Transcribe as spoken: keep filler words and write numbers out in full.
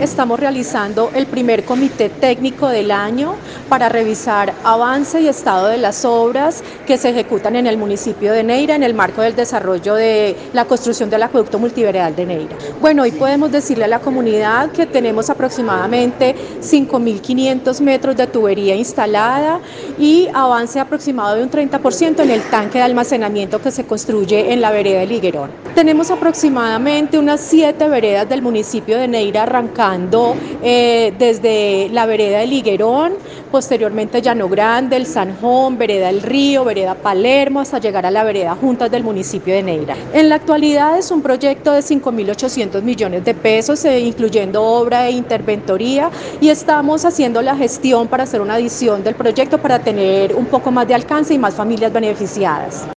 estamos realizando el primer comité técnico del año para revisar avance y estado de las obras que se ejecutan en el municipio de Neira en el marco del desarrollo de la construcción del acueducto multiveredal de Neira. Bueno, hoy podemos decirle a la comunidad que tenemos aproximadamente cinco mil quinientos metros de tubería instalada y avance aproximado de un treinta por ciento en el tanque de almacenamiento que se construye en la vereda del Higuerón. Tenemos aproximadamente unas siete veredas del municipio de Neira arrancando eh, desde la vereda del Higuerón, posteriormente Llano Grande, El Sanjón, vereda El Río, vereda Palermo, hasta llegar a la vereda Juntas del municipio de Neira. En la actualidad es un proyecto de cinco mil ochocientos millones de pesos, eh, incluyendo obra e interventoría, y estamos haciendo la gestión para hacer una adición del proyecto para tener un poco más de alcance y más familias beneficiadas.